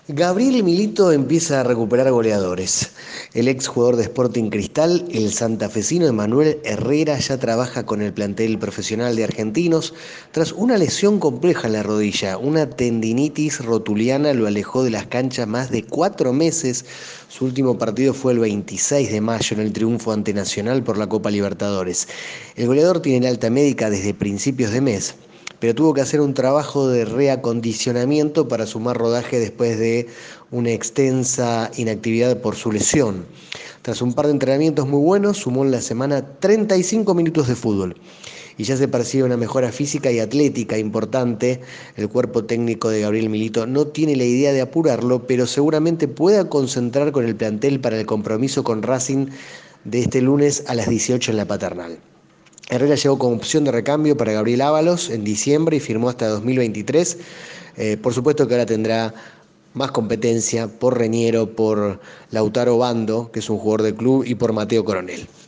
Gabriel Milito empieza a recuperar goleadores. El exjugador de Sporting Cristal, el santafesino Emanuel Herrera, ya trabaja con el plantel profesional de Argentinos tras una lesión compleja en la rodilla. Una tendinitis rotuliana lo alejó de las canchas más de 4 meses. Su último partido fue el 26 de mayo en el triunfo ante Nacional por la Copa Libertadores. El goleador tiene el alta médica desde principios de mes, pero tuvo que hacer un trabajo de reacondicionamiento para sumar rodaje después de una extensa inactividad por su lesión. Tras un par de entrenamientos muy buenos, sumó en la semana 35 minutos de fútbol y ya se percibe una mejora física y atlética importante. El cuerpo técnico de Gabriel Milito no tiene la idea de apurarlo, pero seguramente pueda concentrar con el plantel para el compromiso con Racing de este lunes a las 18 en la Paternal. Herrera llegó con opción de recambio para Gabriel Ábalos en diciembre y firmó hasta 2023. Por supuesto que ahora tendrá más competencia por Reñero, por Lautaro Bando, que es un jugador del club, y por Mateo Coronel.